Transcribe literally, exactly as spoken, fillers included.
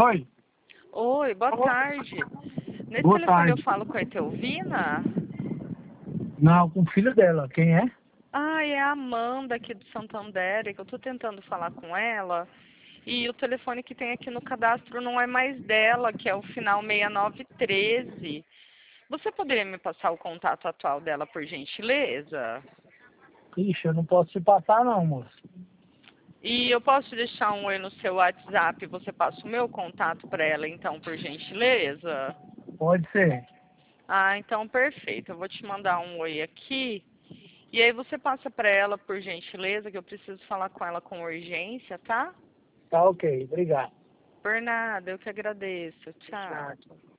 Oi, Oi, boa tarde. Nesse boa telefone eu tarde. falo com a Etelvina? Não, com o filho dela. Quem é? Ah, é a Amanda aqui do Santander, é que eu tô tentando falar com ela. E o telefone que tem aqui no cadastro não é mais dela, que é o final seis nove um três. Você poderia me passar o contato atual dela, por gentileza? Ixi, eu não posso te passar não, moço. E eu posso deixar um oi no seu WhatsApp e você passa o meu contato para ela, então, por gentileza? Pode ser. Ah, então perfeito. Eu vou te mandar um oi aqui. E aí você passa para ela, por gentileza, que eu preciso falar com ela com urgência, tá? Tá ok, obrigado. Por nada, eu que agradeço. Tchau. Tchau.